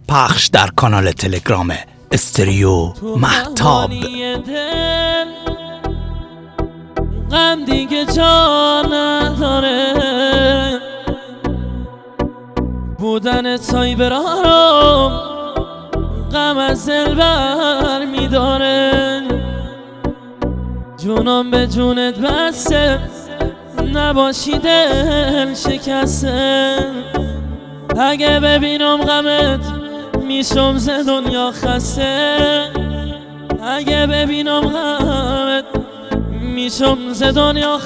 پخش در کانال تلگرام استریو مهتاب. غم دیگه جا نداره، بودن تای برام غم از دل بر میداره. جونم به جونت بسته، نباشی دل شکسته. اگه ببینم غمت میشم ز دنیا خسته. اگه ببینم غمت میشم ز دنیا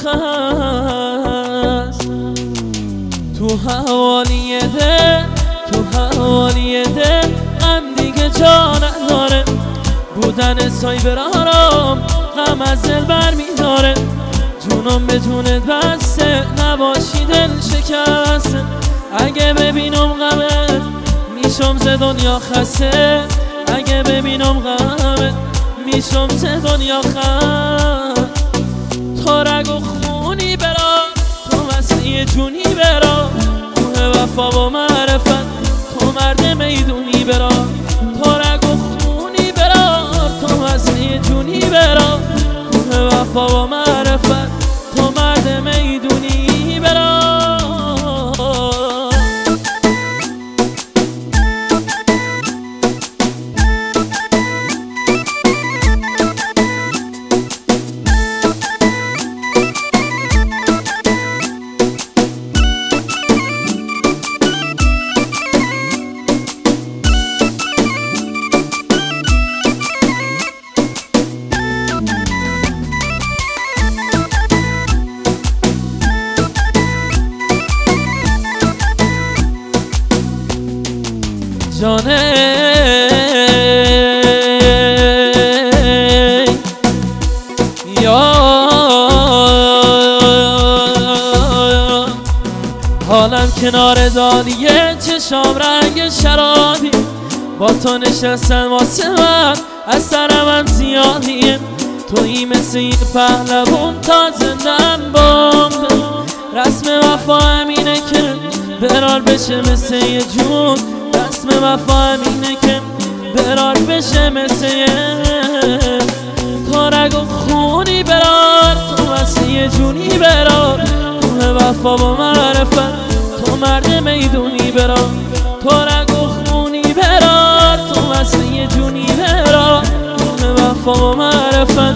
خسته. تو حوالی دل، تو حوالی دل غم دیگه جا نداره. بودن سای برارم غم از دل بر میداره. جونم به جونت بسته، نباشی دل شکسته. اگه ببینم غمت میشم ز دنیا خسته. اگه ببینم غمت میشم ز دنیا خسته. تو رگ و خونی برا، تو مسیح جونی برا، کوه وفا و معرفت، تو مرد میدونی برا. تو رگ و خونی برا، تو مسیح جونی برا، کوه وفا و معرفت، تو مرد میدونی برا. جانه یا حالم کنار دالیه، چشام رنگ شرابی، با تو نشستم واسه من از سر من زیادیه. تویی مثل این پهلوان تا زندن بامده. رسم وفا همینه که برار بشه مثل یه جون. رسم وفا همینه که برار بشه مثل یه. تو رگ و خونی برار، تو مثل یه جونی برار، کوه وفا و معرفت، تو مرد میدونی برار. تو رگ و خونی برار، تو مثل یه جونی برار، کوه وفا و معرفت،